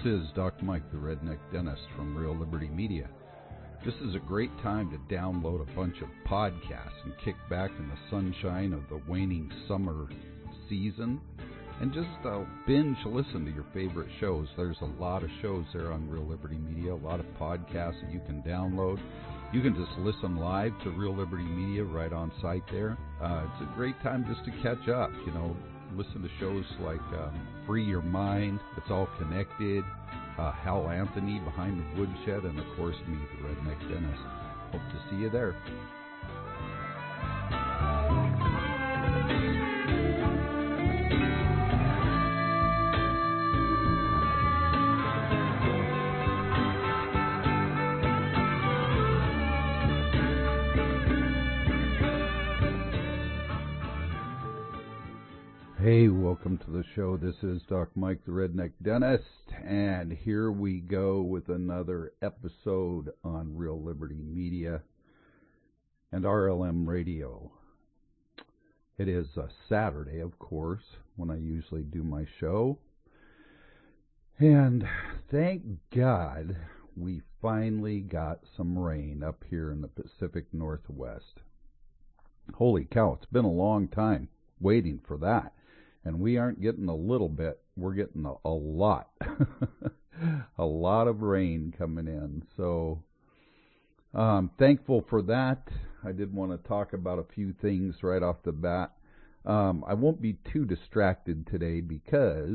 is Doc Mike, the Redneck Dentist from Real Liberty Media. This is a great time to download a bunch of podcasts and kick back in the sunshine of the waning summer season and just binge listen to your favorite shows. There's a lot of shows there on Real Liberty Media, a lot of podcasts that you can download. You can just listen live to Real Liberty Media right on site there. It's a great time just to catch up, listen to shows like Free Your Mind, It's All Connected, Hal Anthony, Behind the Woodshed, and of course me, the Redneck Dentist. Hope to see you there. Hey, welcome to the show. This is Doc Mike, the Redneck Dentist, and here we go with another episode on Real Liberty Media and RLM Radio. It is a Saturday, of course, when I usually do my show, and thank God we finally got some rain up here in the Pacific Northwest. Holy cow, it's been a long time waiting for that. And we aren't getting a little bit, we're getting a lot. A lot of rain coming in. So I'm thankful for that. I did want to talk about a few things right off the bat. I won't be too distracted today because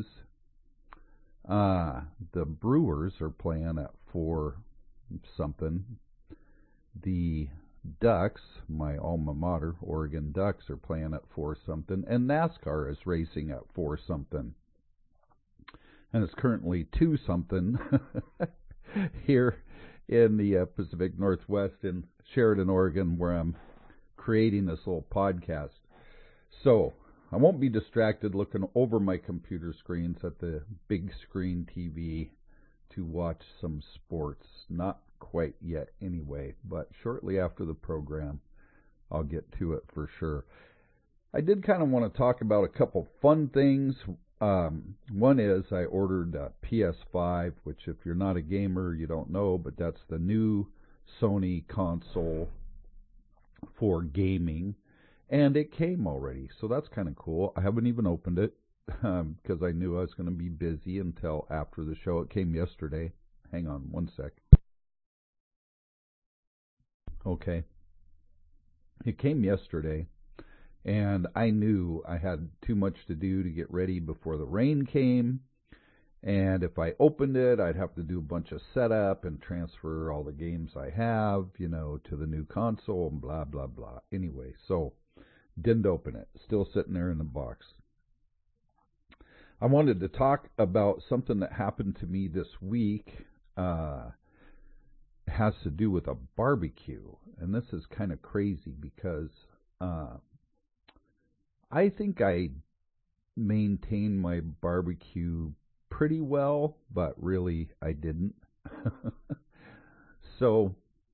the Brewers are playing at 4-something. The Ducks, my alma mater, Oregon Ducks, are playing at 4-something, and NASCAR is racing at 4-something. And it's currently 2-something here in the Pacific Northwest in Sheridan, Oregon, where I'm creating this little podcast. So I won't be distracted looking over my computer screens at the big screen TV to watch some sports. Not quite yet anyway, but shortly after the program I'll get to it for sure. I did kind of want to talk about a couple fun things. One is I ordered a PS5, which if you're not a gamer you don't know, but that's the new Sony console for gaming, and it came already, so that's kind of cool. I haven't even opened it because I knew I was going to be busy until after the show. It came yesterday. Hang on one sec. Okay. It came yesterday, and I knew I had too much to do to get ready before the rain came, and if I opened it, I'd have to do a bunch of setup and transfer all the games I have, to the new console and blah, blah, blah. Anyway, so didn't open it. Still sitting there in the box. I wanted to talk about something that happened to me this week. Has to do with a barbecue, and this is kind of crazy because I think I maintained my barbecue pretty well, but really I didn't. So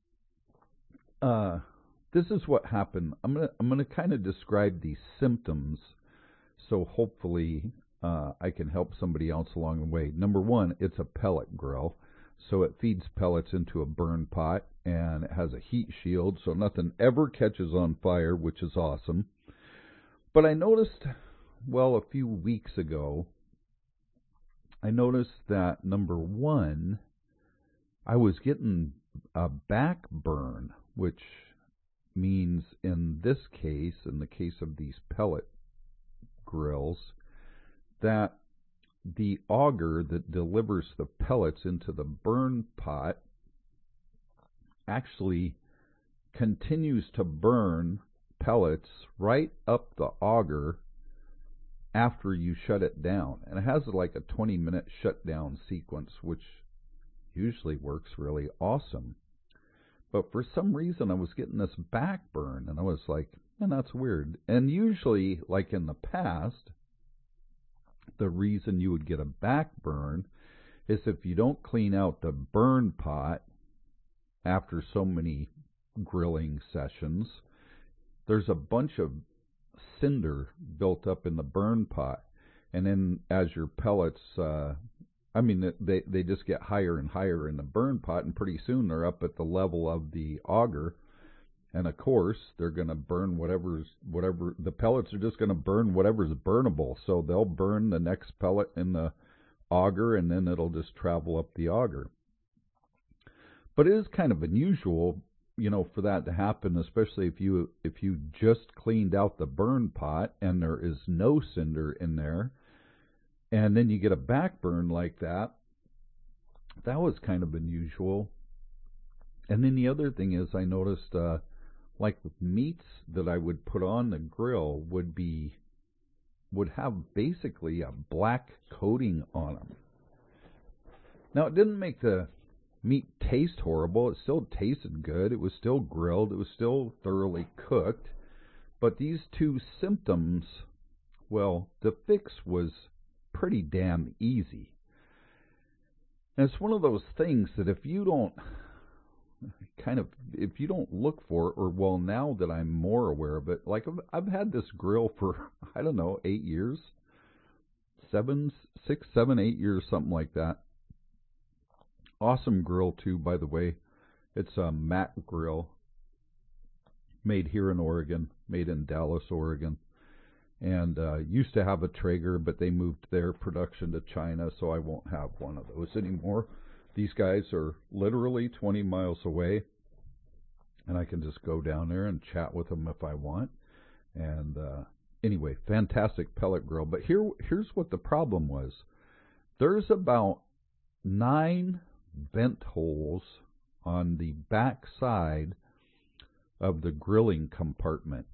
this is what happened. I'm gonna kind of describe these symptoms, so hopefully I can help somebody else along the way. Number one, it's a pellet grill. So it feeds pellets into a burn pot, and it has a heat shield, so nothing ever catches on fire, which is awesome. But I noticed, a few weeks ago, I noticed that, number one, I was getting a back burn, which means in this case, in the case of these pellet grills, that the auger that delivers the pellets into the burn pot actually continues to burn pellets right up the auger after you shut it down. And it has like a 20-minute shutdown sequence, which usually works really awesome. But for some reason I was getting this back burn, and I was like, man, that's weird. And usually, like in the past, the reason you would get a back burn is if you don't clean out the burn pot after so many grilling sessions, there's a bunch of cinder built up in the burn pot. And then as your pellets I mean, they just get higher and higher in the burn pot, and pretty soon they're up at the level of the auger. And of course, they're going to burn whatever the pellets are just going to burn whatever's burnable. So they'll burn the next pellet in the auger, and then it'll just travel up the auger. But it is kind of unusual, for that to happen, especially if you just cleaned out the burn pot and there is no cinder in there, and then you get a back burn like that. That was kind of unusual. And then the other thing is, I noticed, like with meats that I would put on the grill would have basically a black coating on them. Now, it didn't make the meat taste horrible. It still tasted good. It was still grilled. It was still thoroughly cooked. But these two symptoms, well, the fix was pretty damn easy. And it's one of those things that if you don't look for it, or well, now that I'm more aware of it, like I've had this grill for, I don't know, 8 years, 6, 7, 8 years, something like that. Awesome grill too, by the way. It's a Mac grill, made here in Oregon, made in Dallas, Oregon. And used to have a Traeger, but they moved their production to China, so I won't have one of those anymore. These guys are literally 20 miles away, and I can just go down there and chat with them if I want. And anyway, fantastic pellet grill. But here's what the problem was. There's about 9 vent holes on the back side of the grilling compartment.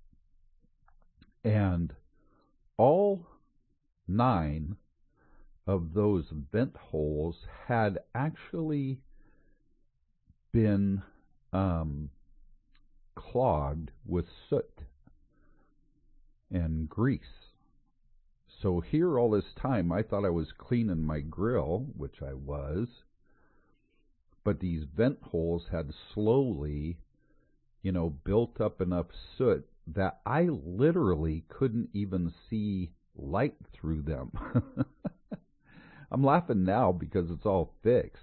And all 9 of those vent holes had actually been clogged with soot and grease. So here all this time I thought I was cleaning my grill, which I was, but these vent holes had slowly, built up enough soot that I literally couldn't even see light through them. I'm laughing now because it's all fixed.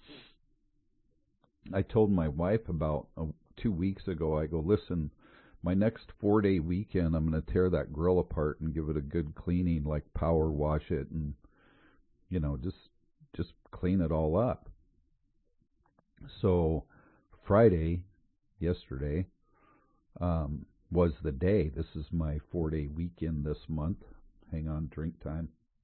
I told my wife about 2 weeks ago, I go, listen, my next 4-day weekend, I'm going to tear that grill apart and give it a good cleaning, like power wash it and, just clean it all up. So Friday, yesterday, was the day. This is my 4-day weekend this month. Hang on, drink time.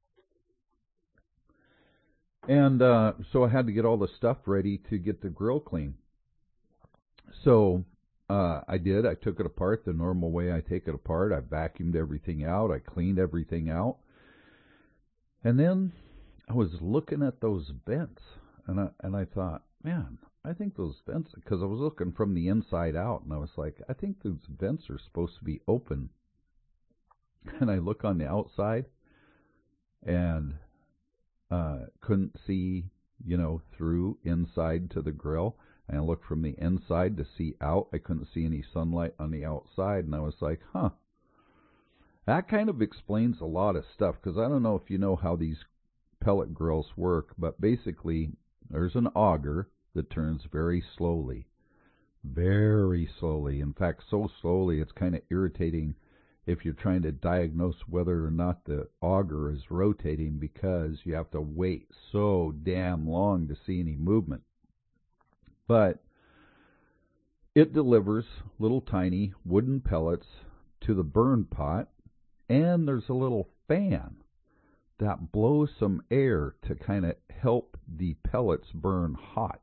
And so I had to get all the stuff ready to get the grill clean. So I did. I took it apart the normal way I take it apart. I vacuumed everything out. I cleaned everything out. And then I was looking at those vents, and I thought, man, I think those vents, because I was looking from the inside out, and I was like, I think those vents are supposed to be open. And I look on the outside, and couldn't see, through inside to the grill. And I looked from the inside to see out. I couldn't see any sunlight on the outside, and I was like, that kind of explains a lot of stuff, because I don't know if you know how these pellet grills work, but basically there's an auger that turns very slowly. Very slowly. In fact, so slowly it's kind of irritating if you're trying to diagnose whether or not the auger is rotating, because you have to wait so damn long to see any movement. But it delivers little tiny wooden pellets to the burn pot, and there's a little fan that blows some air to kind of help the pellets burn hot.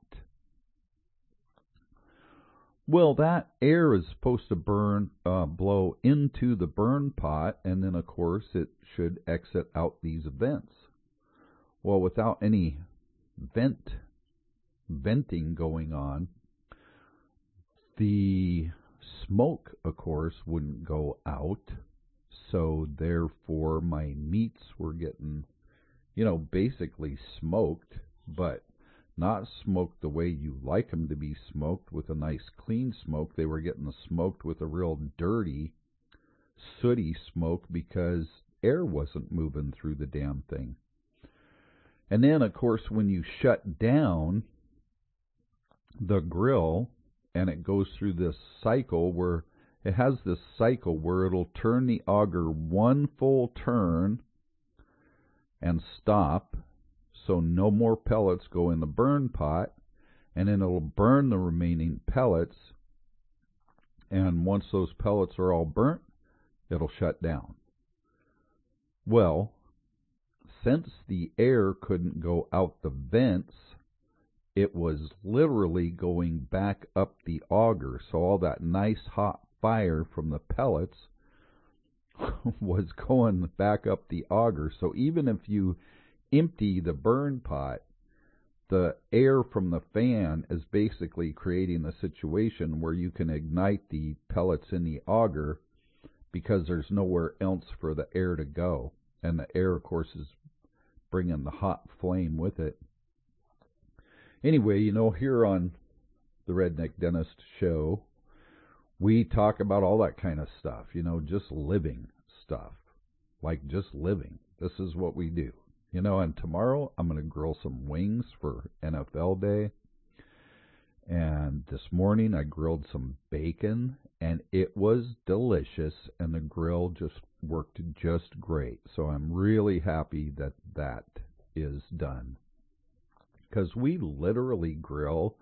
Well, that air is supposed to blow into the burn pot, and then, of course, it should exit out these vents. Well, without any venting going on, the smoke, of course, wouldn't go out. So, therefore, my meats were getting, basically smoked, but not smoked the way you like them to be smoked, with a nice clean smoke. They were getting smoked with a real dirty, sooty smoke, because air wasn't moving through the damn thing. And then, of course, when you shut down the grill and it goes through this cycle where it has this cycle where it'll turn the auger one full turn and stop, so no more pellets go in the burn pot, and then it'll burn the remaining pellets, and once those pellets are all burnt, it'll shut down. Well, since the air couldn't go out the vents, it was literally going back up the auger, so all that nice hot fire from the pellets was going back up the auger. So even if you empty the burn pot, the air from the fan is basically creating a situation where you can ignite the pellets in the auger because there's nowhere else for the air to go. And the air, of course, is bringing the hot flame with it. Anyway, here on the Redneck Dentist Show, we talk about all that kind of stuff, just living stuff, like just living. This is what we do. And tomorrow I'm going to grill some wings for NFL Day. And this morning I grilled some bacon, and it was delicious, and the grill just worked just great. So I'm really happy that that is done. Because we literally grill.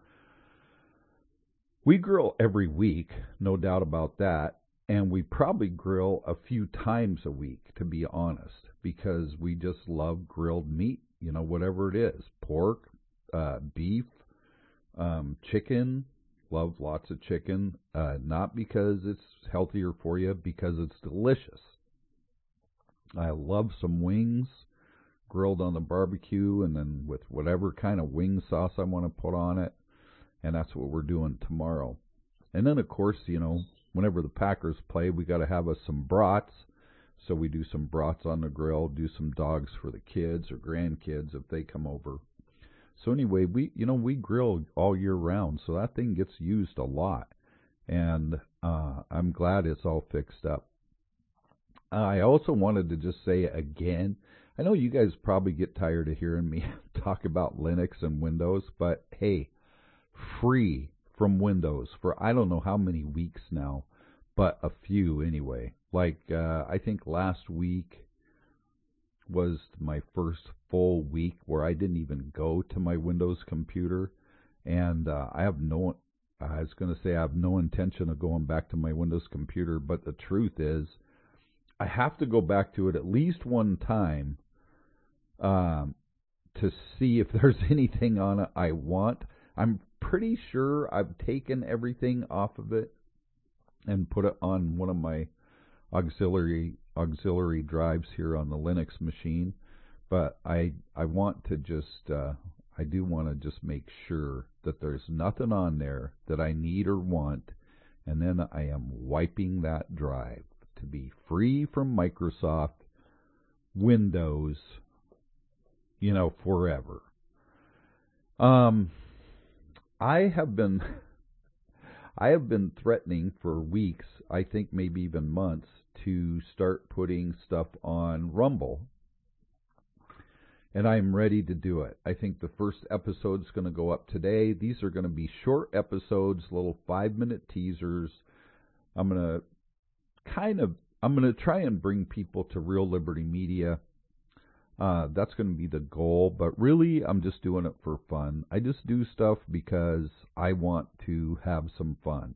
We grill every week, no doubt about that. And we probably grill a few times a week, to be honest, because we just love grilled meat, whatever it is. Pork, beef, chicken, love lots of chicken, not because it's healthier for you, because it's delicious. I love some wings, grilled on the barbecue, and then with whatever kind of wing sauce I want to put on it, and that's what we're doing tomorrow. And then, of course, whenever the Packers play, we got to have us some brats, so we do some brats on the grill, do some dogs for the kids or grandkids if they come over. So anyway, we grill all year round, so that thing gets used a lot, and I'm glad it's all fixed up. I also wanted to just say again, I know you guys probably get tired of hearing me talk about Linux and Windows, but hey, free from Windows for I don't know how many weeks now, but a few anyway. Like I think last week was my first full week where I didn't even go to my Windows computer, and I have no intention of going back to my Windows computer, but the truth is I have to go back to it at least one time to see if there's anything on it I want. I'm pretty sure I've taken everything off of it and put it on one of my auxiliary drives here on the Linux machine, but I want to just I do want to just make sure that there's nothing on there that I need or want, and then I am wiping that drive to be free from Microsoft Windows, forever. I have been threatening for weeks, I think maybe even months, to start putting stuff on Rumble. And I'm ready to do it. I think the first episode's going to go up today. These are going to be short episodes, little 5-minute teasers. I'm going to try and bring people to Real Liberty Media. That's going to be the goal, but really I'm just doing it for fun. I just do stuff because I want to have some fun.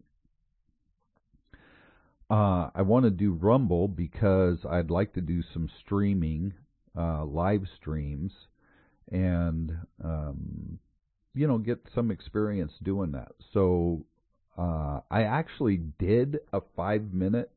I want to do Rumble because I'd like to do some streaming, live streams, and, get some experience doing that. So I actually did a 5-minute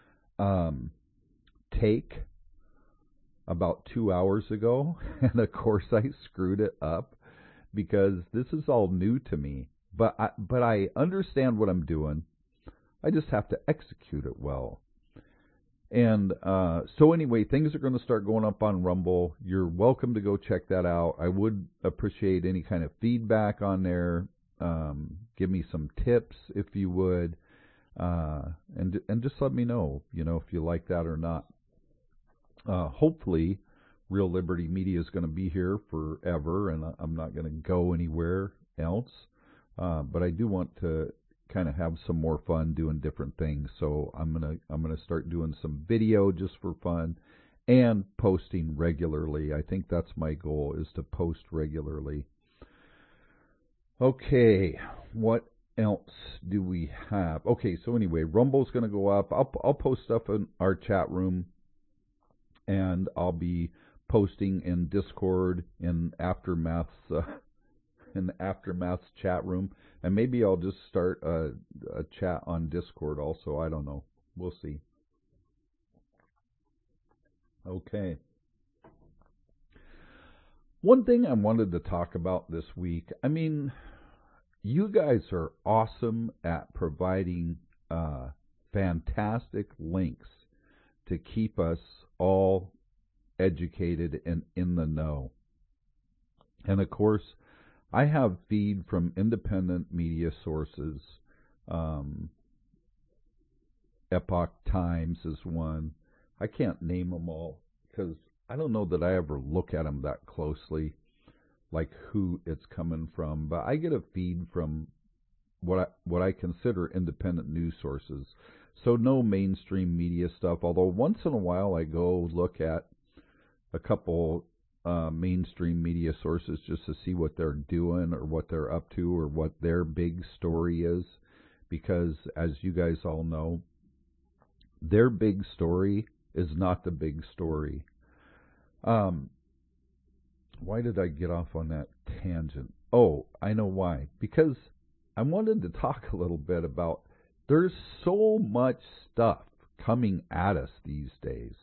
take about 2 hours ago, and of course I screwed it up because this is all new to me. But I understand what I'm doing. I just have to execute it well. And so anyway, things are going to start going up on Rumble. You're welcome to go check that out. I would appreciate any kind of feedback on there. Give me some tips if you would, and just let me know, if you like that or not. Hopefully, Real Liberty Media is going to be here forever, and I'm not going to go anywhere else. But I do want to kind of have some more fun doing different things. So I'm gonna start doing some video just for fun and posting regularly. I think that's my goal, is to post regularly. Okay, what else do we have? Okay, so anyway, Rumble's going to go up. I'll post stuff in our chat room, and I'll be posting in Discord in Aftermath's chat room, and maybe I'll just start a chat on Discord also. I don't know. We'll see. Okay. One thing I wanted to talk about this week, I mean, you guys are awesome at providing fantastic links to keep us all educated and in the know. And of course, I have feed from independent media sources. Epoch Times is one. I can't name them all because I don't know that I ever look at them that closely, like who it's coming from. But I get a feed from what I consider independent news sources. So no mainstream media stuff, although once in a while I go look at a couple mainstream media sources just to see what they're doing or what they're up to or what their big story is. Because as you guys all know, their big story is not the big story. Why did I get off on that tangent? Oh, I know why. Because I wanted to talk a little bit about, there's so much stuff coming at us these days.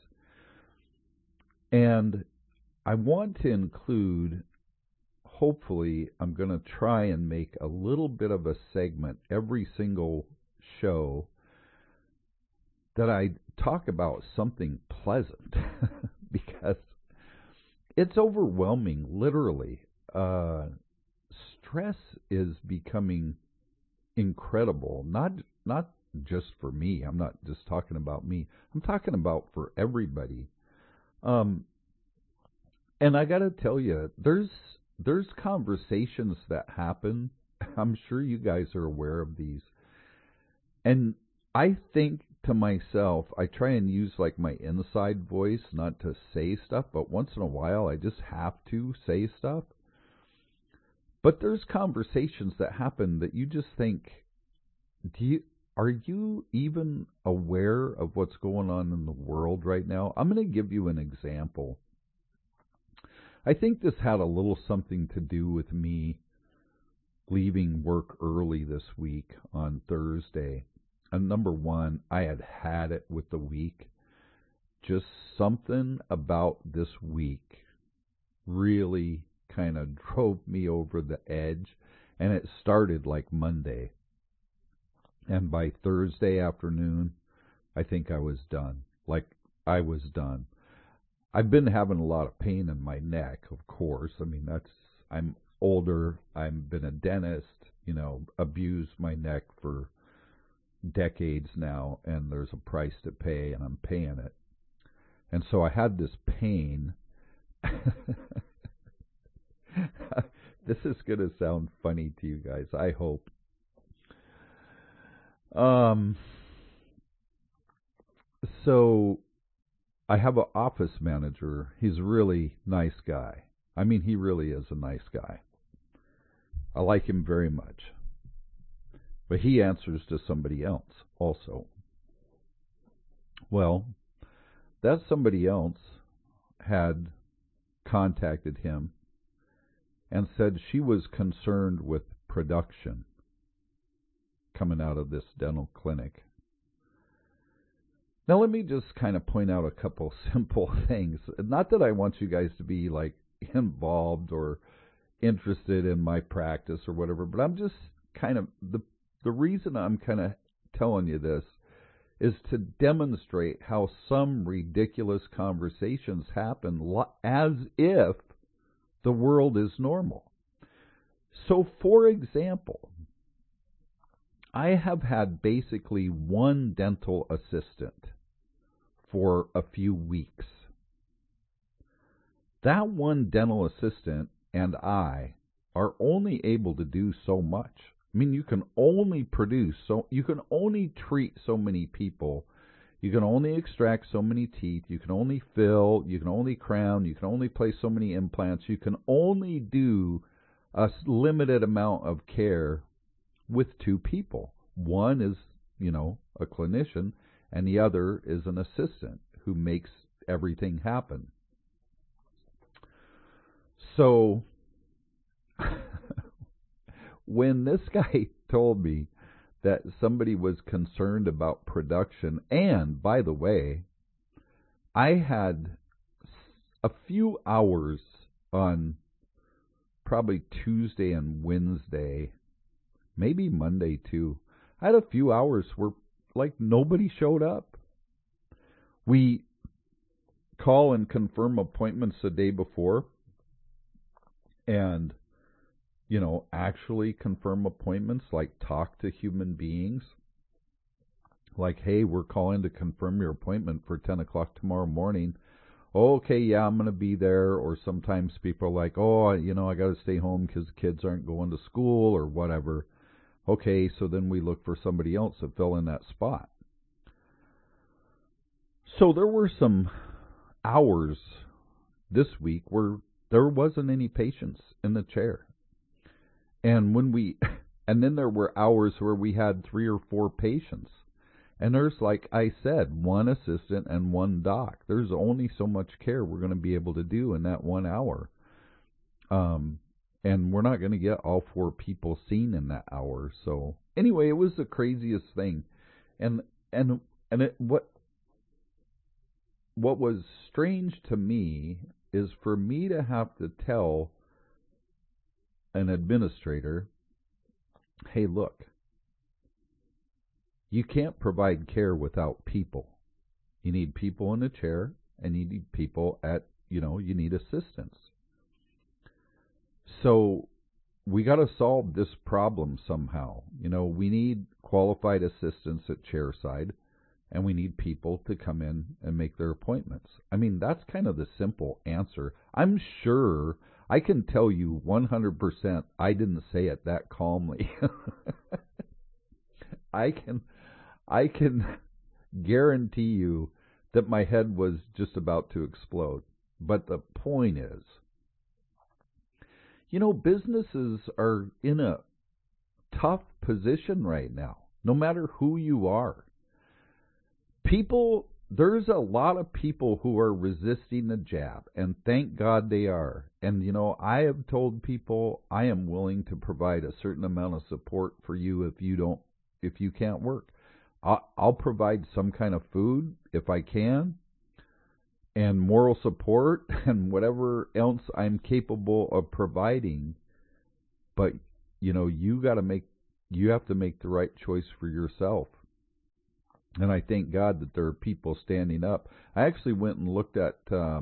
And I want to include, hopefully, I'm going to try and make a little bit of a segment every single show that I talk about something pleasant because it's overwhelming, literally. Stress is becoming incredible, not just for me. I'm not just talking about me. I'm talking about for everybody. And I got to tell you, there's conversations that happen. I'm sure you guys are aware of these. And I think to myself, I try and use like my inside voice, not to say stuff, but once in a while I just have to say stuff. But there's conversations that happen that you just think, are you even aware of what's going on in the world right now? I'm going to give you an example. I think this had a little something to do with me leaving work early this week on Thursday. And number one, I had it with the week. Just something about this week really kind of drove me over the edge. And it started like Monday. And by Thursday afternoon, I think I was done. I was done. I've been having a lot of pain in my neck, of course. I mean, I'm older. I've been a dentist, abused my neck for decades now, and there's a price to pay, and I'm paying it. And so I had this pain. This is going to sound funny to you guys, I hope. So I have an office manager. He's a really nice guy. I mean, he really is a nice guy. I like him very much. But he answers to somebody else also. Well, that somebody else had contacted him and said she was concerned with production coming out of this dental clinic. Now, let me just kind of point out a couple simple things. Not that I want you guys to be like involved or interested in my practice or whatever, but I'm just kind of, the reason I'm kind of telling you this is to demonstrate how some ridiculous conversations happen as if the world is normal. So, for example, I have had basically one dental assistant for a few weeks. That one dental assistant and I are only able to do so much. I mean, you can only you can only treat so many people. You can only extract so many teeth. You can only fill. You can only crown. You can only place so many implants. You can only do a limited amount of care with two people. One is, a clinician, and the other is an assistant who makes everything happen. So, when this guy told me that somebody was concerned about production, and by the way, I had a few hours on probably Tuesday and Wednesday, maybe Monday too. I had a few hours where nobody showed up. We call and confirm appointments the day before, and actually confirm appointments, talk to human beings. Hey, we're calling to confirm your appointment for 10 o'clock tomorrow morning. Oh, okay, yeah, I'm going to be there. Or sometimes people are like, oh, I got to stay home because the kids aren't going to school or whatever. Okay, so then we look for somebody else to fill in that spot. So there were some hours this week where there wasn't any patients in the chair. And then there were hours where we had 3 or 4 patients. And there's, like I said, one assistant and one doc. There's only so much care we're going to be able to do in that 1 hour. And we're not going to get all 4 people seen in that hour. So anyway, it was the craziest thing. And what was strange to me is for me to have to tell an administrator, hey, look, you can't provide care without people. You need people in a chair, and you need people you need assistance. So we got to solve this problem somehow. We need qualified assistants at chairside, and we need people to come in and make their appointments. I mean, that's kind of the simple answer. I'm sure I can tell you 100% I didn't say it that calmly. I can guarantee you that my head was just about to explode. But the point is, businesses are in a tough position right now, no matter who you are. There's a lot of people who are resisting the jab, and thank God they are. And, I have told people I am willing to provide a certain amount of support for you if you can't work. I'll provide some kind of food if I can, and moral support, and whatever else I'm capable of providing. But, you have to make the right choice for yourself. And I thank God that there are people standing up. I actually went and looked at,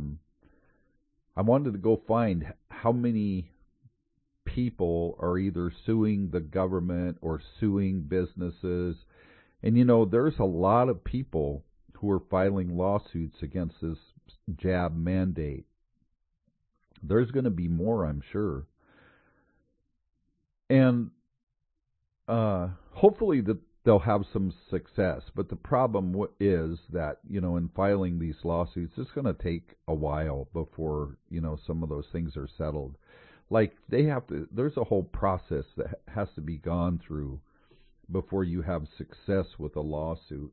I wanted to go find how many people are either suing the government or suing businesses. And, there's a lot of people who are filing lawsuits against this jab mandate. There's going to be more, I'm sure. And hopefully they'll have some success. But the problem is that, in filing these lawsuits, it's going to take a while before, some of those things are settled. There's a whole process that has to be gone through before you have success with a lawsuit.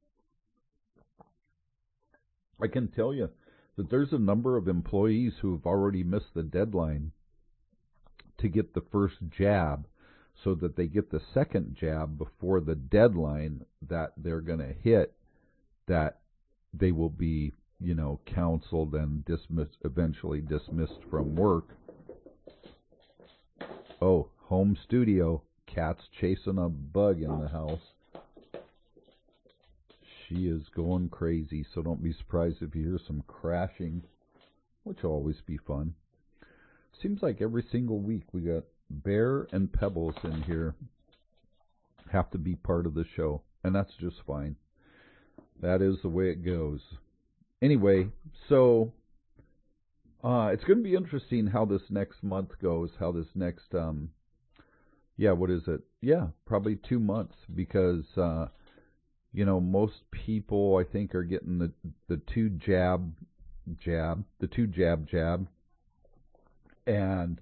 I can tell you that there's a number of employees who have already missed the deadline to get the first jab, so that they get the second jab before the deadline that they're going to hit, that they will be, counseled and eventually dismissed from work. Oh, home studio. Cat's chasing a bug in the house. She is going crazy, so don't be surprised if you hear some crashing, which will always be fun. Seems like every single week we got Bear and Pebbles in here have to be part of the show, and that's just fine. That is the way it goes. Anyway, so It's going to be interesting how this next month goes, how this next, what is it? Yeah, probably 2 months because, most people I think are getting the two jab, and,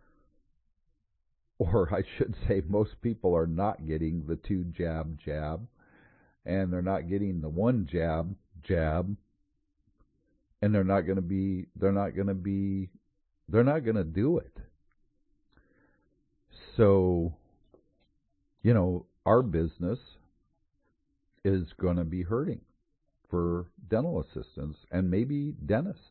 or I should say most people are not getting the two jab, and they're not getting the one jab, and they're not going to do it. So, our business is going to be hurting for dental assistants and maybe dentists.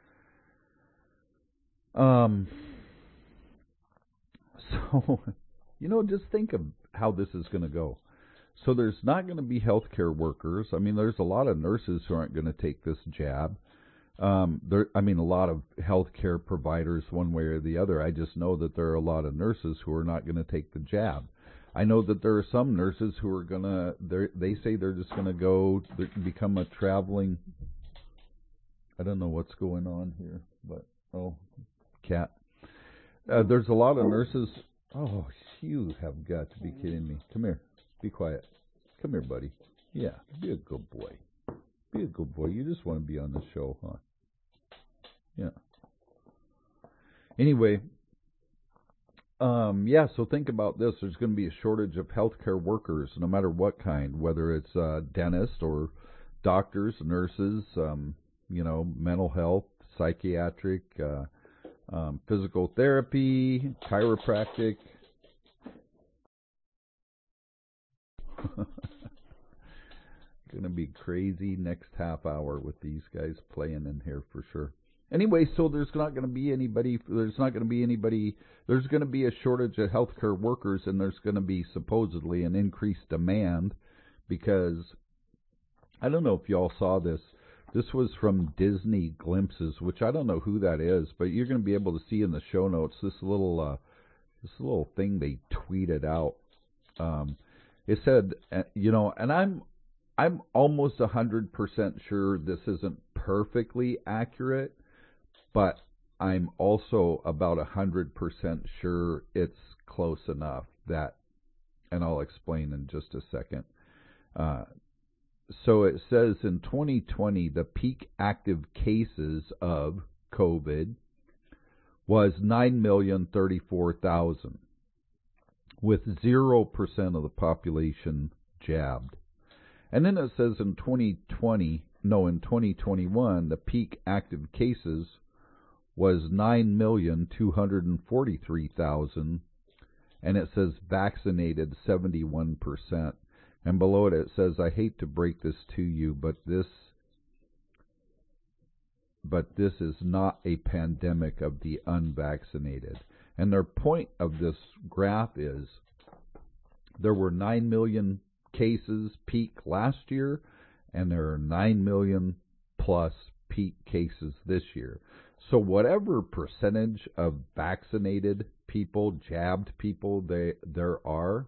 So, just think of how this is going to go. So there's not going to be healthcare workers. I mean, there's a lot of nurses who aren't going to take this jab. A lot of healthcare providers, one way or the other. I just know that there are a lot of nurses who are not going to take the jab. I know that there are some nurses who are going to, they say they're just going to go become a traveling, I don't know what's going on here, but, cat. There's a lot of nurses, you have got to be kidding me. Come here, be quiet. Come here, buddy. Yeah, be a good boy. Be a good boy. You just want to be on the show, huh? Yeah. Anyway, so think about this. There's going to be a shortage of healthcare workers, no matter what kind, whether it's dentists or doctors, nurses, mental health, psychiatric, physical therapy, chiropractic. Going to be crazy next half hour with these guys playing in here for sure. Anyway, so there's going to be a shortage of healthcare workers, and there's going to be supposedly an increased demand because, I don't know if y'all saw this. This was from Disney Glimpses, which I don't know who that is, but you're going to be able to see in the show notes this little thing they tweeted out. It said, and I'm almost 100% sure this isn't perfectly accurate, but I'm also about 100% sure it's close enough that, and I'll explain in just a second. So it says in 2020, the peak active cases of COVID was 9,034,000, with 0% of the population jabbed. And then it says in 2021, the peak active cases was 9,243,000, and it says vaccinated 71%. And below it says, I hate to break this to you, but this is not a pandemic of the unvaccinated. And their point of this graph is there were 9 million cases peak last year, and there are 9 million plus peak cases this year. So whatever percentage of vaccinated people, jabbed people there are,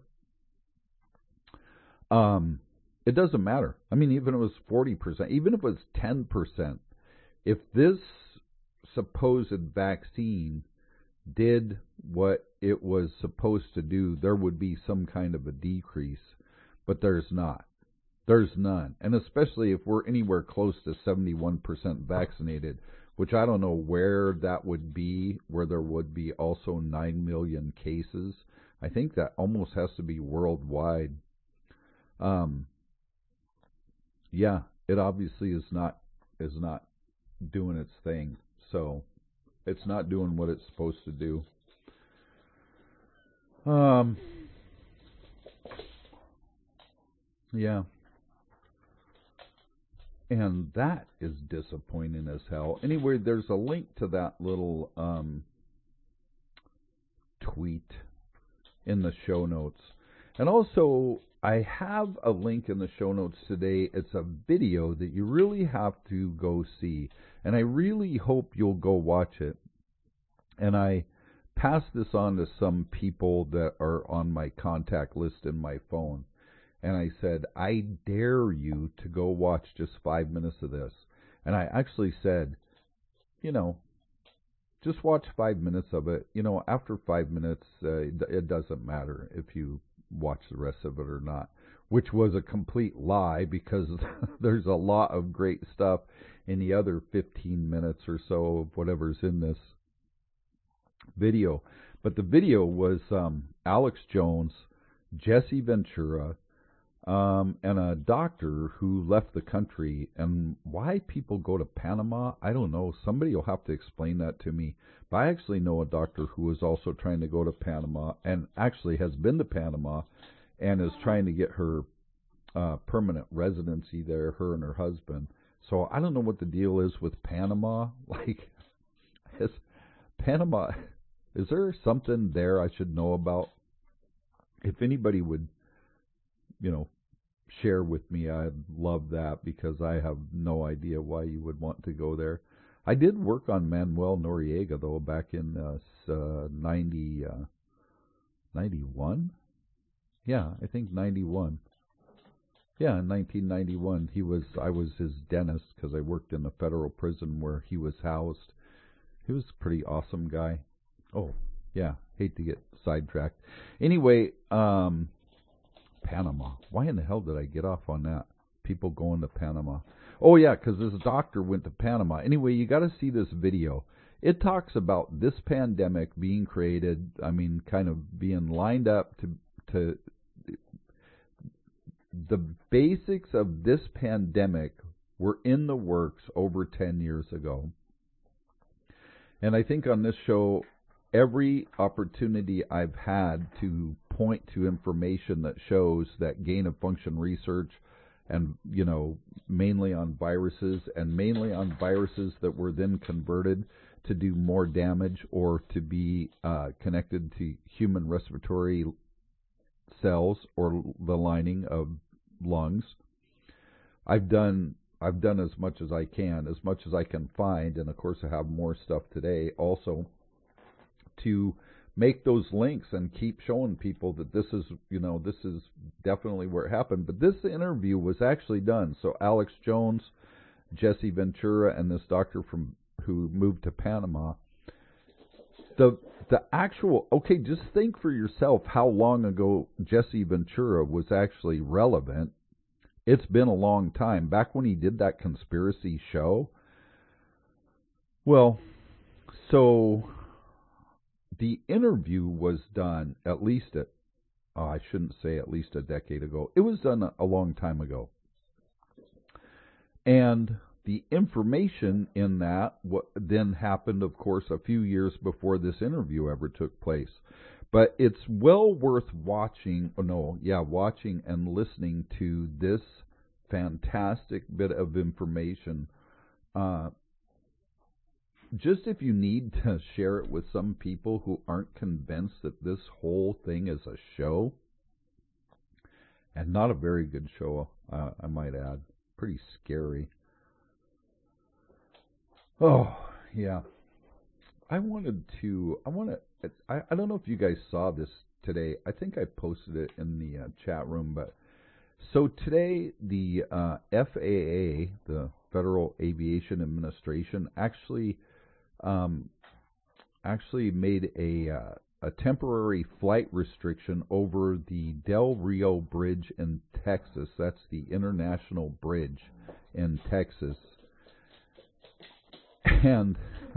it doesn't matter. I mean, even if it was 40%, even if it was 10%, if this supposed vaccine did what it was supposed to do, there would be some kind of a decrease, but there's not. There's none. And especially if we're anywhere close to 71% vaccinated, which I don't know where that would be, where there would be also 9 million cases. I think that almost has to be worldwide. It obviously is not doing its thing. So it's not doing what it's supposed to do. And that is disappointing as hell. Anyway, there's a link to that little tweet in the show notes. And also, I have a link in the show notes today. It's a video that you really have to go see. And I really hope you'll go watch it. And I pass this on to some people that are on my contact list in my phone. And I said, I dare you to go watch just 5 minutes of this. And I actually said, just watch 5 minutes of it. After 5 minutes, it doesn't matter if you watch the rest of it or not, which was a complete lie because there's a lot of great stuff in the other 15 minutes or so of whatever's in this video. But the video was Alex Jones, Jesse Ventura, and a doctor who left the country. And why people go to Panama, I don't know. Somebody will have to explain that to me. But I actually know a doctor who is also trying to go to Panama and actually has been to Panama and is trying to get her permanent residency there, her and her husband. So I don't know what the deal is with Panama. Like, is Panama, is there something there I should know about? If anybody would, share with me, I'd love that because I have no idea why you would want to go there. I did work on Manuel Noriega, though, back in 91? Yeah, I think 91. Yeah, in 1991, I was his dentist because I worked in the federal prison where he was housed. He was a pretty awesome guy. Oh, yeah, hate to get sidetracked. Anyway, Panama. Why in the hell did I get off on that? People going to Panama. Oh, yeah, because this doctor went to Panama. Anyway, you got to see this video. It talks about this pandemic being created, kind of being lined up to the basics of this pandemic were in the works over 10 years ago. And I think on this show, every opportunity I've had to point to information that shows that gain-of-function research and, mainly on viruses and mainly on viruses that were then converted to do more damage or to be connected to human respiratory cells or the lining of lungs. I've done as much as I can, as much as I can find, and of course I have more stuff today also to make those links and keep showing people that this is definitely where it happened. But this interview was actually done. So Alex Jones, Jesse Ventura, and this doctor who moved to Panama. The actual, okay, just think for yourself how long ago Jesse Ventura was actually relevant. It's been a long time. Back when he did that conspiracy show. Well, so the interview was done at least I shouldn't say at least a decade ago. It was done a long time ago. And the information in that then happened, of course, a few years before this interview ever took place. But it's well worth watching and listening to this fantastic bit of information. Just if you need to share it with some people who aren't convinced that this whole thing is a show, and not a very good show, I might add. Pretty scary. Oh, yeah. I don't know if you guys saw this today. I think I posted it in the chat room, but so today the FAA, the Federal Aviation Administration, actually made a temporary flight restriction over the Del Rio Bridge in Texas. That's the international bridge in Texas. And,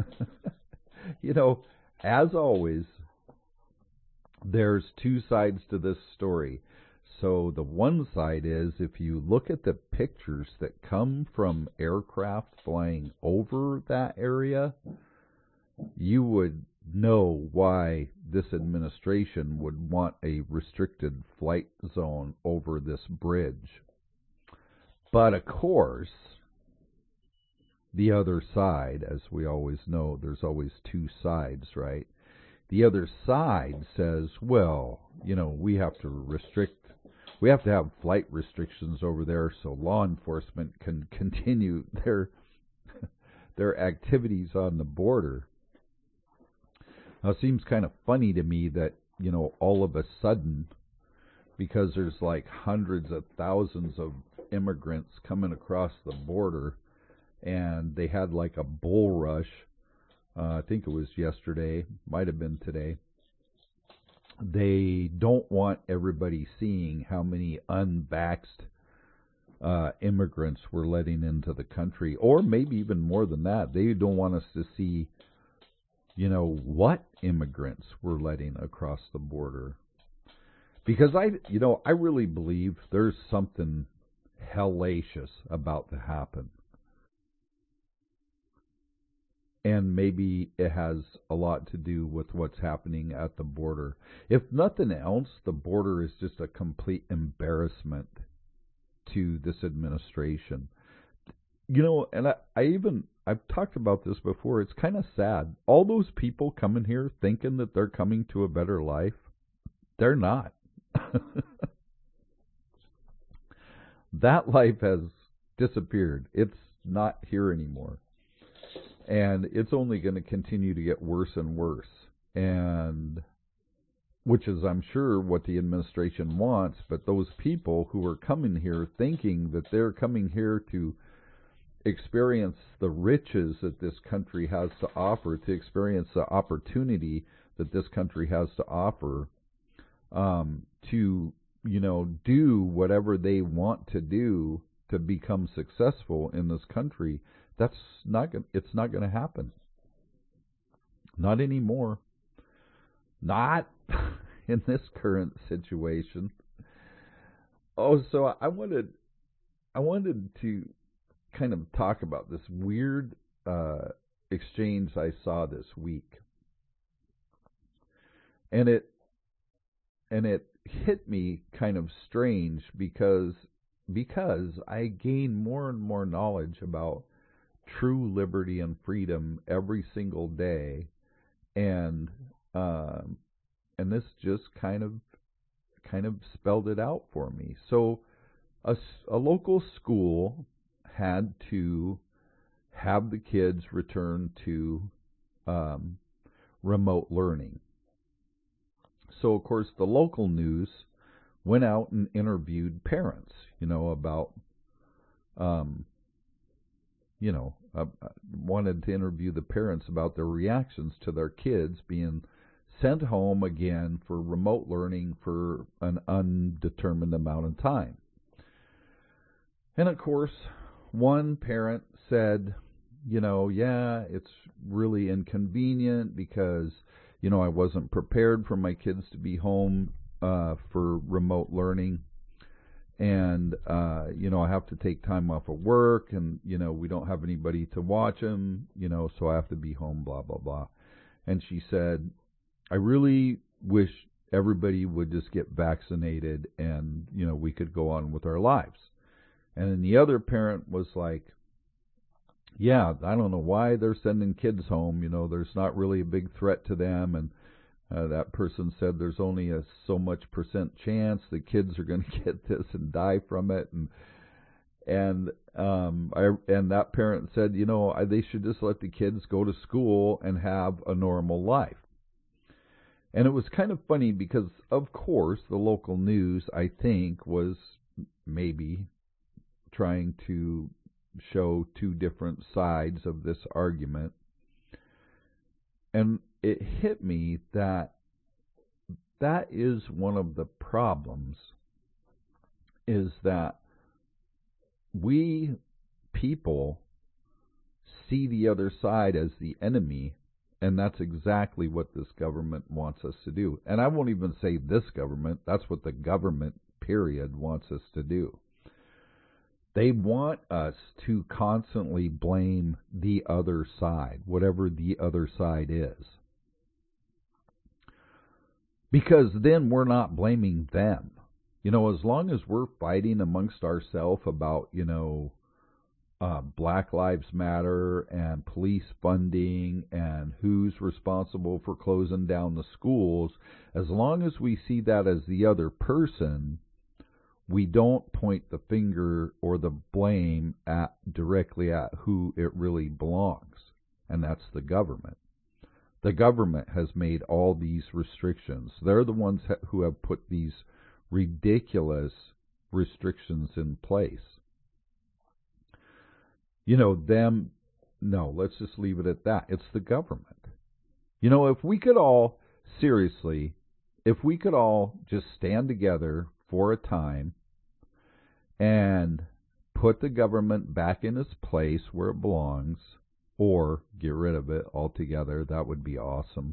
as always, there's two sides to this story. So the one side is, if you look at the pictures that come from aircraft flying over that area, you would know why this administration would want a restricted flight zone over this bridge. But of course, the other side, as we always know, there's always two sides, right? The other side says, well, we have to have flight restrictions over there so law enforcement can continue their activities on the border. Now, it seems kind of funny to me that, all of a sudden, because there's like hundreds of thousands of immigrants coming across the border, and they had like a bull rush I think it was yesterday, might have been today. They don't want everybody seeing how many unvaxxed immigrants we're letting into the country, or maybe even more than that. They don't want us to see, what immigrants we're letting across the border. Because I really believe there's something hellacious about to happen. And maybe it has a lot to do with what's happening at the border. If nothing else, the border is just a complete embarrassment to this administration. And I've talked about this before. It's kind of sad. All those people coming here thinking that they're coming to a better life, they're not. That life has disappeared. It's not here anymore. And it's only going to continue to get worse and worse. And which is, I'm sure, what the administration wants. But those people who are coming here thinking that they're coming here to experience the riches that this country has to offer, to experience the opportunity that this country has to offer, to, do whatever they want to do to become successful in this country, it's not going to happen. Not anymore. Not in this current situation. Oh, so I wanted to kind of talk about this weird exchange I saw this week. And it hit me kind of strange because I gain more and more knowledge about true liberty and freedom every single day, and this just kind of spelled it out for me. So a local school had to have the kids return to remote learning. So, of course, the local news went out and interviewed parents, about, wanted to interview the parents about their reactions to their kids being sent home again for remote learning for an undetermined amount of time. And, of course, one parent said, yeah, it's really inconvenient because I wasn't prepared for my kids to be home for remote learning. And, I have to take time off of work and, we don't have anybody to watch them, so I have to be home, blah, blah, blah. And she said, I really wish everybody would just get vaccinated and, we could go on with our lives. And then the other parent was like, yeah, I don't know why they're sending kids home. There's not really a big threat to them. And that person said there's only a so much % chance the kids are going to get this and die from it. And that parent said, they should just let the kids go to school and have a normal life. And it was kind of funny because, of course, the local news, I think, was maybe trying to show two different sides of this argument. And it hit me that is one of the problems, is that we people see the other side as the enemy, and that's exactly what this government wants us to do. And I won't even say this government, that's what the government, period, wants us to do. They want us to constantly blame the other side, whatever the other side is. Because then we're not blaming them. As long as we're fighting amongst ourselves about, Black Lives Matter and police funding and who's responsible for closing down the schools, as long as we see that as the other person, we don't point the finger or the blame directly at who it really belongs, and that's the government. The government has made all these restrictions. They're the ones who have put these ridiculous restrictions in place. Them no, let's just leave it at that. It's the government. You know, if we could all, seriously, if we could all just stand together for a time and put the government back in its place where it belongs, or get rid of it altogether, that would be awesome.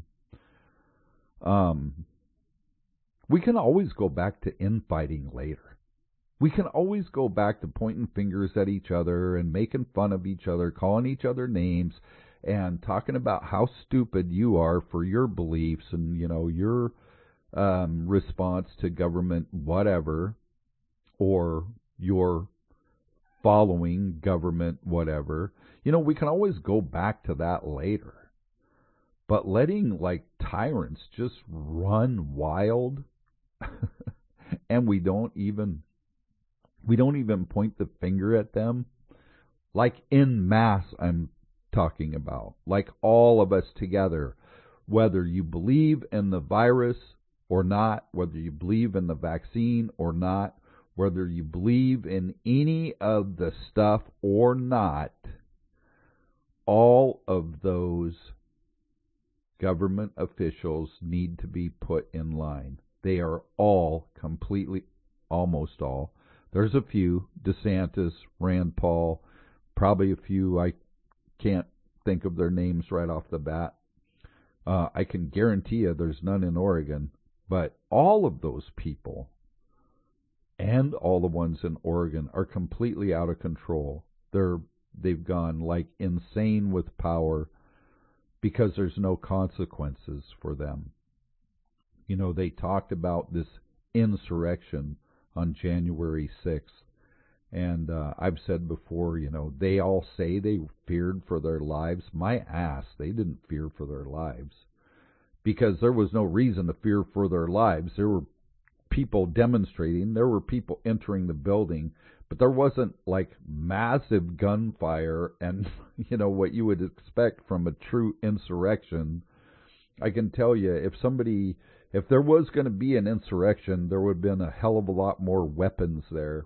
We can always go back to infighting later. We can always go back to pointing fingers at each other and making fun of each other, calling each other names, and talking about how stupid you are for your beliefs and, you know, your response to government whatever, or your following government whatever. You know, we can always go back to that later. But letting, like, tyrants just run wild and we don't even point the finger at them, like en masse I'm talking about, like all of us together, whether you believe in the virus or not, whether you believe in the vaccine or not, whether you believe in any of the stuff or not, all of those government officials need to be put in line. They are all completely, almost all. There's a few, DeSantis, Rand Paul, probably a few, I can't think of their names right off the bat. I can guarantee you there's none in Oregon, but all of those people and all the ones in Oregon are completely out of control. They've gone like insane with power because there's no consequences for them. You know, they talked about this insurrection on January 6th. And I've said before, you know, they all say they feared for their lives. My ass, they didn't fear for their lives. Because there was no reason to fear for their lives. There were people demonstrating. There were people entering the building. But there wasn't, like, massive gunfire and, you know, what you would expect from a true insurrection. I can tell you, if there was going to be an insurrection, there would have been a hell of a lot more weapons there.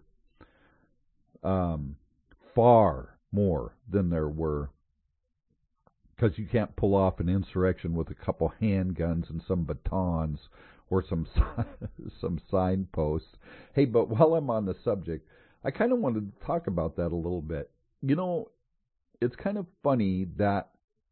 Far more than there were. Because you can't pull off an insurrection with a couple handguns and some batons or some signposts. Hey, but while I'm on the subject, I kind of wanted to talk about that a little bit. You know, it's kind of funny that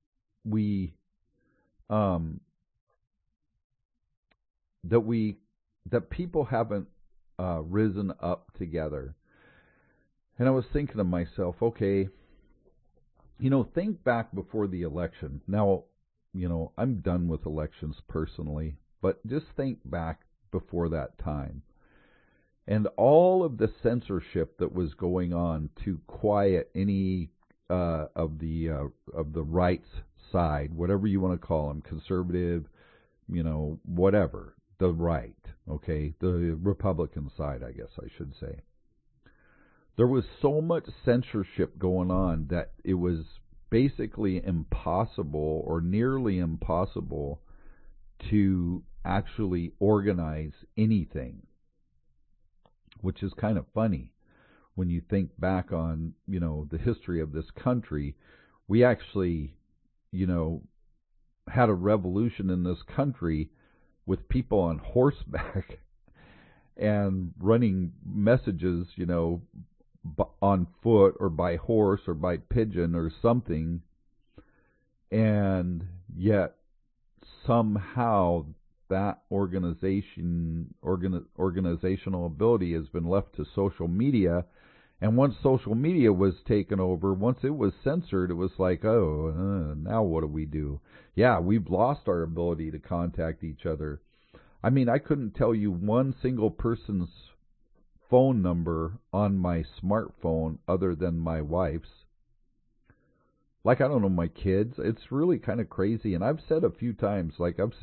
that people haven't risen up together. And I was thinking to myself, okay, you know, think back before the election. Now, you know, I'm done with elections personally, but just think back before that time. And all of the censorship that was going on to quiet any of the right's side, whatever you want to call them, conservative, you know, whatever, the right, okay, the Republican side, I guess I should say. There was so much censorship going on that it was basically impossible or nearly impossible to actually organize anything, which is kind of funny when you think back on, you know, the history of this country. We actually, you know, had a revolution in this country with people on horseback and running messages, you know, on foot or by horse or by pigeon or something, and yet somehow that organizational ability has been left to social media. And once social media was taken over, once it was censored, it was like, now what do we do? Yeah, we've lost our ability to contact each other. I mean, I couldn't tell you one single person's phone number on my smartphone other than my wife's. Like, I don't know, my kids. It's really kind of crazy. And I've said a few times, like I've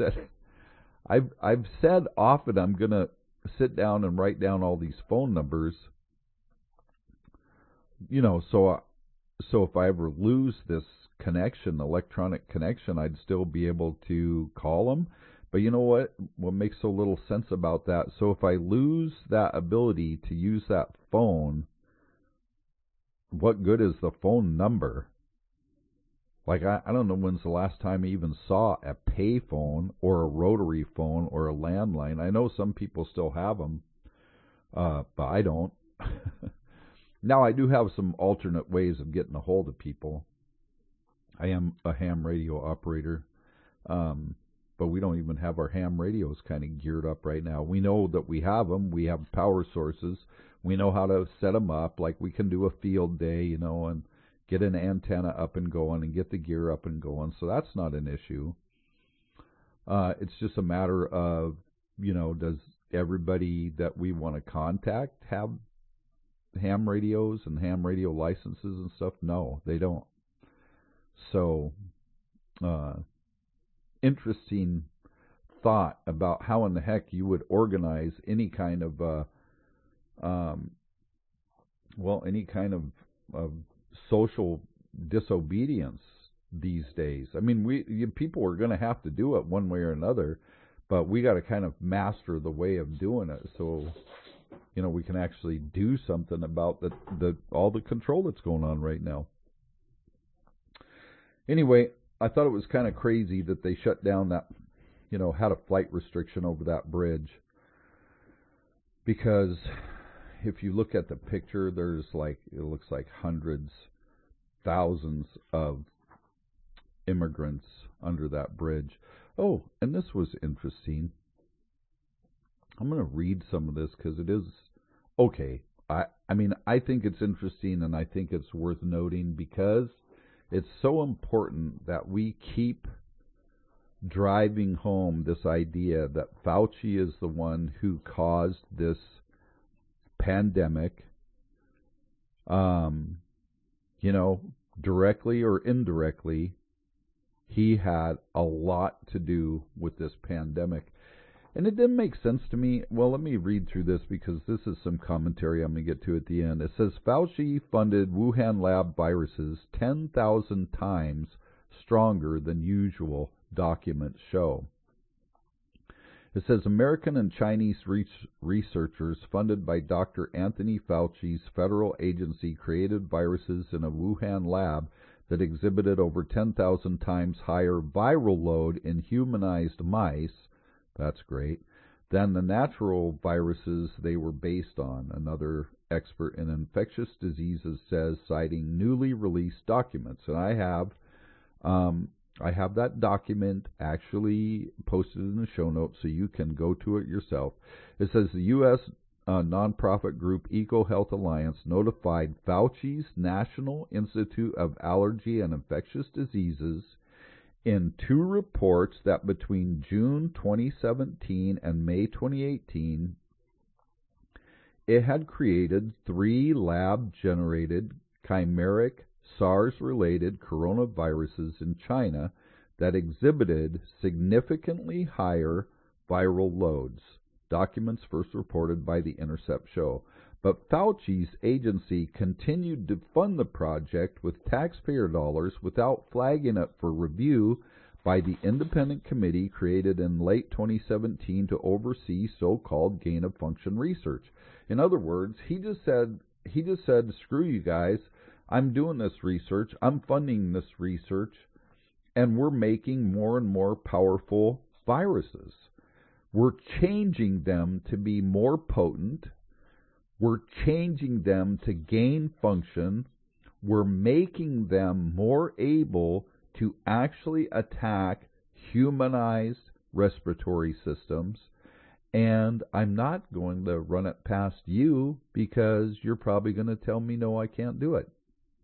said often, I'm going to sit down and write down all these phone numbers, you know, so if I ever lose this connection, electronic connection, I'd still be able to call them. But you know what? What makes so little sense about that? So if I lose that ability to use that phone, what good is the phone number? Like, I don't know when's the last time I even saw a payphone or a rotary phone or a landline. I know some people still have them, but I don't. Now, I do have some alternate ways of getting a hold of people. I am a ham radio operator, but we don't even have our ham radios kind of geared up right now. We know that we have them. We have power sources. We know how to set them up. Like, we can do a field day, and get an antenna up and going and get the gear up and going. So that's not an issue. It's just a matter of, does everybody that we want to contact have ham radios and ham radio licenses and stuff? No, they don't. So, interesting thought about how in the heck you would organize any kind of, any kind of social disobedience these days. I mean, people are going to have to do it one way or another, but we got to kind of master the way of doing it, so we can actually do something about all the control that's going on right now. Anyway, I thought it was kind of crazy that they shut down that, had a flight restriction over that bridge, because if you look at the picture, there's it looks like hundreds, thousands of immigrants under that bridge. Oh, and this was interesting. I'm going to read some of this because it is okay. I think it's interesting, and I think it's worth noting because it's so important that we keep driving home this idea that Fauci is the one who caused this pandemic, directly or indirectly. He had a lot to do with this pandemic. And it didn't make sense to me. Well, let me read through this because this is some commentary I'm going to get to at the end. It says, Fauci funded Wuhan lab viruses 10,000 times stronger than usual, documents show. It says, American and Chinese researchers funded by Dr. Anthony Fauci's federal agency created viruses in a Wuhan lab that exhibited over 10,000 times higher viral load in humanized mice, that's great, than the natural viruses they were based on, another expert in infectious diseases says, citing newly released documents. And I have that document actually posted in the show notes so you can go to it yourself. It says the U.S. Nonprofit group EcoHealth Alliance notified Fauci's National Institute of Allergy and Infectious Diseases in two reports that between June 2017 and May 2018, it had created 3 lab-generated chimeric SARS-related coronaviruses in China that exhibited significantly higher viral loads. Documents first reported by The Intercept show. But Fauci's agency continued to fund the project with taxpayer dollars without flagging it for review by the independent committee created in late 2017 to oversee so-called gain-of-function research. In other words, he just said, screw you guys, I'm doing this research, I'm funding this research, and we're making more and more powerful viruses. We're changing them to be more potent. We're changing them to gain function. We're making them more able to actually attack humanized respiratory systems. And I'm not going to run it past you because you're probably going to tell me, no, I can't do it.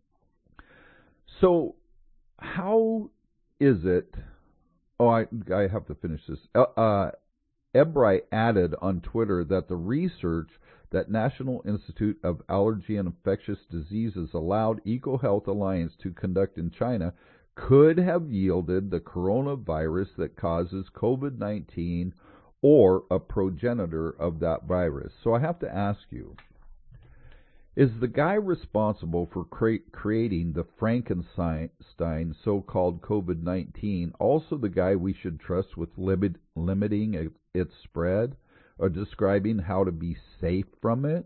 So how is it? Oh, I have to finish this. Ebright added on Twitter that the research that National Institute of Allergy and Infectious Diseases allowed EcoHealth Alliance to conduct in China could have yielded the coronavirus that causes COVID-19 or a progenitor of that virus. So I have to ask you, is the guy responsible for creating the Frankenstein so-called COVID-19 also the guy we should trust with limiting its spread or describing how to be safe from it?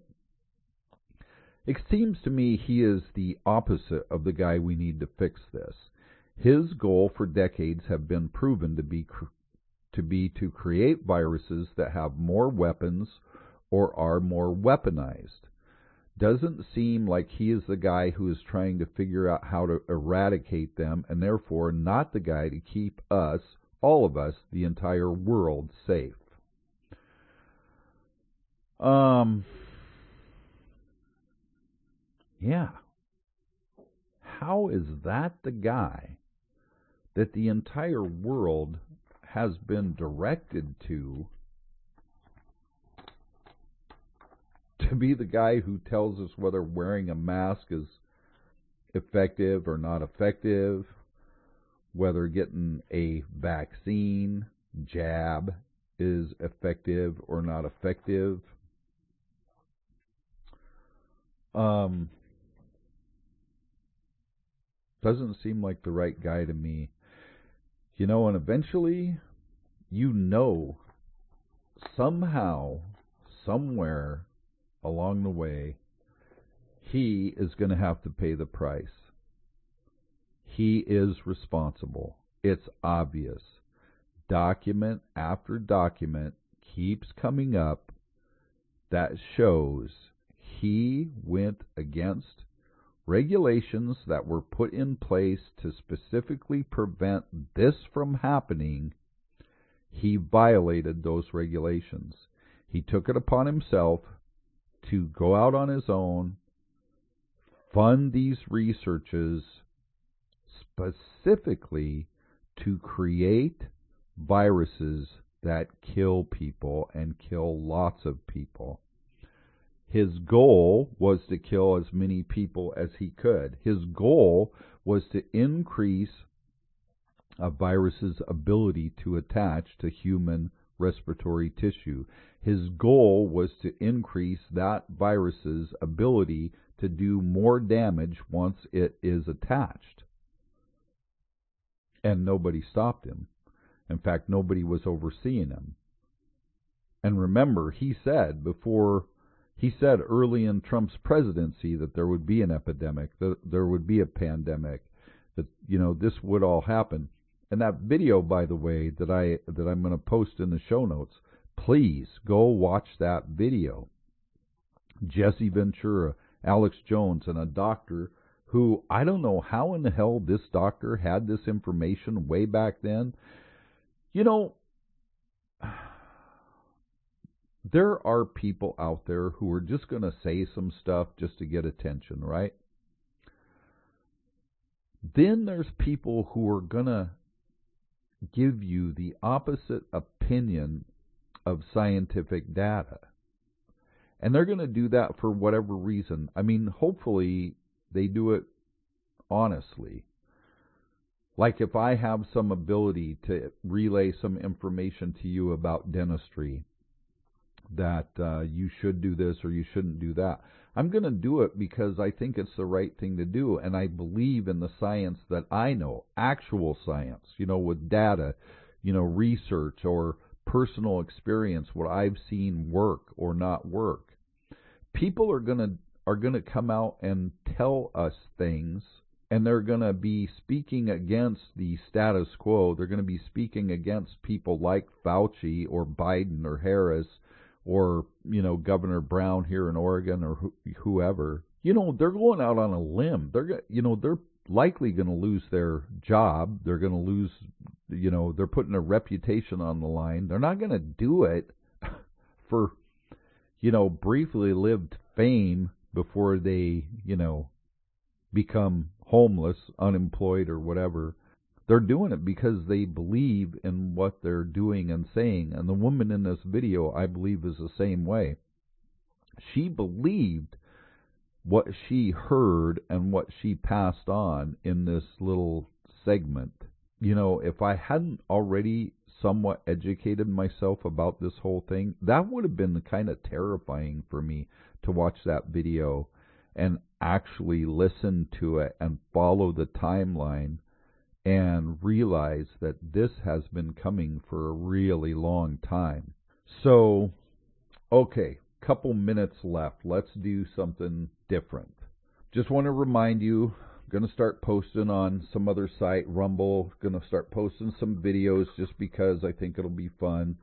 It seems to me he is the opposite of the guy we need to fix this. His goal for decades have been proven to be to create viruses that have more weapons or are more weaponized. Doesn't seem like he is the guy who is trying to figure out how to eradicate them, and therefore not the guy to keep us, all of us, the entire world safe. Yeah. How is that the guy that the entire world has been directed to be the guy who tells us whether wearing a mask is effective or not effective, whether getting a vaccine, jab, is effective or not effective? Doesn't seem like the right guy to me. And eventually, somehow, somewhere along the way, he is going to have to pay the price. He is responsible. It's obvious. Document after document keeps coming up that shows he went against regulations that were put in place to specifically prevent this from happening. He violated those regulations. He took it upon himself to go out on his own, fund these researches specifically to create viruses that kill people and kill lots of people. His goal was to kill as many people as he could. His goal was to increase a virus's ability to attach to human respiratory tissue. His goal was to increase that virus's ability to do more damage once it is attached. And nobody stopped him. In fact, nobody was overseeing him. And remember, he said early in Trump's presidency that there would be an epidemic, that there would be a pandemic, that this would all happen. And that video, by the way, that I'm going to post in the show notes, please go watch that video. Jesse Ventura, Alex Jones, and a doctor who, I don't know how in the hell this doctor had this information way back then. There are people out there who are just going to say some stuff just to get attention, right? Then there's people who are going to give you the opposite opinion of scientific data. And they're going to do that for whatever reason. I mean, hopefully they do it honestly. Like if I have some ability to relay some information to you about dentistry, that you should do this or you shouldn't do that, I'm going to do it because I think it's the right thing to do, and I believe in the science that I know, actual science, with data, research or personal experience, what I've seen work or not work. People are going to come out and tell us things, and they're going to be speaking against the status quo. They're going to be speaking against people like Fauci or Biden or Harris or, Governor Brown here in Oregon or whoever. They're going out on a limb. They're likely going to lose their job. They're going to lose, they're putting their reputation on the line. They're not going to do it for, briefly lived fame before they, become homeless, unemployed, or whatever. They're doing it because they believe in what they're doing and saying. And the woman in this video, I believe, is the same way. She believed what she heard and what she passed on in this little segment. If I hadn't already somewhat educated myself about this whole thing, that would have been kind of terrifying for me to watch that video and actually listen to it and follow the timeline and realize that this has been coming for a really long time. So, okay, couple minutes left. Let's do something different. Just want to remind you, Going to start posting on some other site, Rumble. Going to start posting some videos just because I think it'll be fun.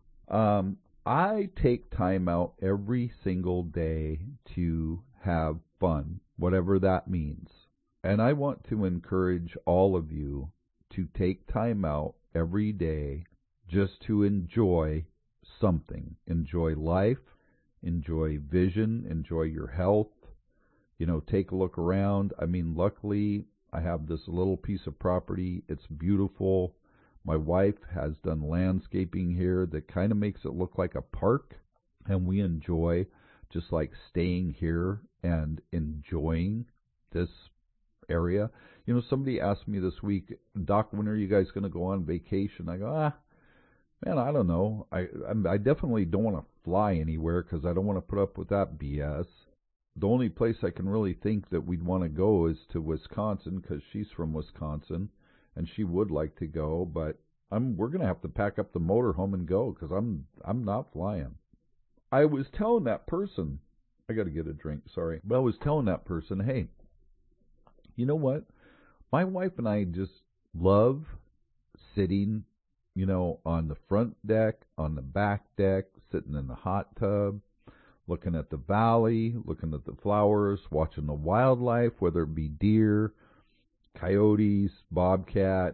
I take time out every single day to have fun, whatever that means. And I want to encourage all of you to take time out every day just to enjoy something. Enjoy life, enjoy vision, enjoy your health. Take a look around. I mean, luckily, I have this little piece of property. It's beautiful. My wife has done landscaping here that kind of makes it look like a park, and we enjoy just like staying here and enjoying this area. Somebody asked me this week, Doc, when are you guys going to go on vacation? I go, man, I don't know. I definitely don't want to fly anywhere because I don't want to put up with that BS. The only place I can really think that we'd want to go is to Wisconsin because she's from Wisconsin and she would like to go, but we're going to have to pack up the motorhome and go because I'm not flying. I was telling that person, I got to get a drink, sorry. But I was telling that person, hey, you know what? My wife and I just love sitting, on the front deck, on the back deck, sitting in the hot tub, looking at the valley, looking at the flowers, watching the wildlife, whether it be deer, coyotes, bobcat,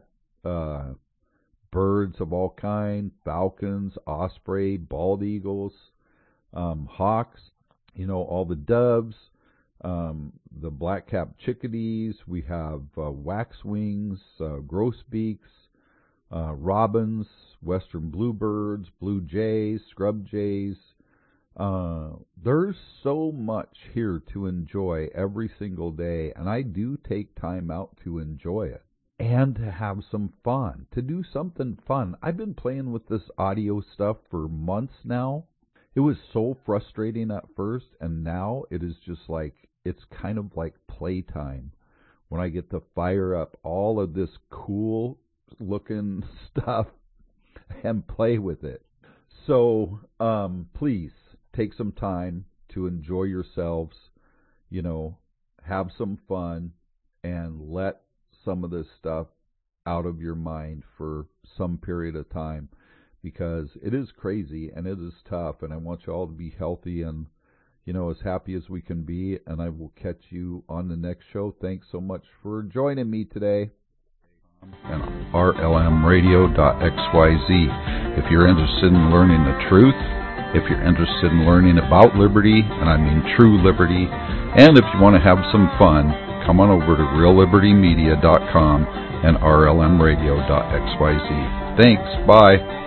birds of all kinds, falcons, osprey, bald eagles, hawks, all the doves, the black-capped chickadees. We have waxwings, grosbeaks, robins, western bluebirds, blue jays, scrub jays. There's so much here to enjoy every single day, and I do take time out to enjoy it and to have some fun, to do something fun. I've been playing with this audio stuff for months now. It was so frustrating at first, and now it is just like, it's kind of like playtime when I get to fire up all of this cool looking stuff and play with it. So, please take some time to enjoy yourselves, have some fun, and let some of this stuff out of your mind for some period of time, because it is crazy and it is tough, and I want you all to be healthy and, as happy as we can be, and I will catch you on the next show. Thanks so much for joining me today. And rlmradio.xyz. If you're interested in learning the truth, if you're interested in learning about liberty, and I mean true liberty, and if you want to have some fun, come on over to reallibertymedia.com and rlmradio.xyz. Thanks. Bye.